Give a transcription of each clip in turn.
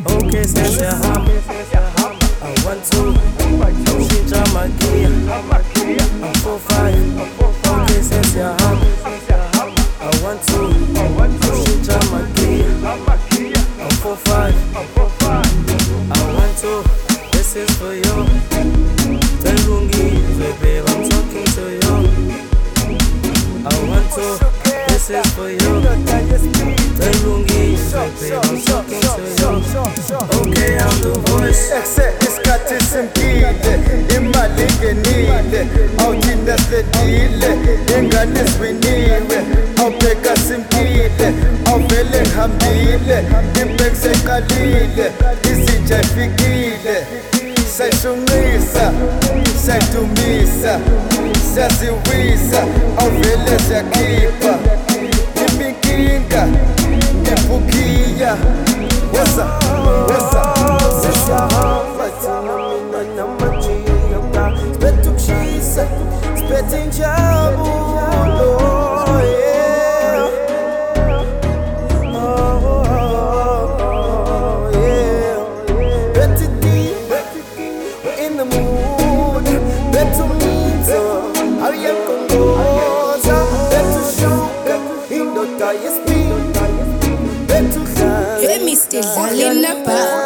Okay, sesiyahamba I-1-2 ushintsha amagiya I'm 4-5 okay, sesiyahamba I-1-2 ushintsha amagiya I'm 4-5 I-1-2 this is for you Telungizwe babe I'm talking to you I-1-2 this is for you Telungizwe babe I'm talking to you Okay, I'm the voice Isikhathi simpile imali ngenile awuthina sedile ingane siwiniwe awubheka simpile awuvele ngihambile impek seqalile izinja ifikile sayishunqisa sayidumisa siyaziwisa awuvele siyakhipha iminkinga ibhukiya woza Sesiyahamba thina mina namajiya Sibetha ukushisa, sibetha injabulo yeah. Yeah. Better deep, we're in the mood Better ulinza, awuyakongoza Better shuka, indoda yesibili Better udlala Hey, Mr. Zalinapa.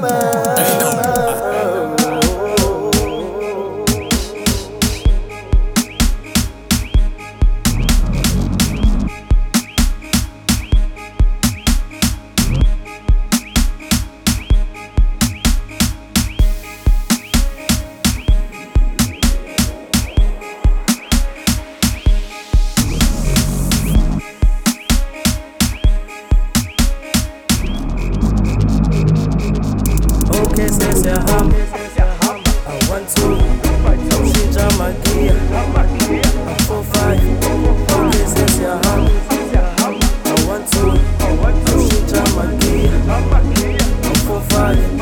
Okay, sesiyahamba I-1-2 ushintsha amagiya I'm 4-5 okay, sesiyahamba I-1-2 ushintsha amagiya I'm 4-5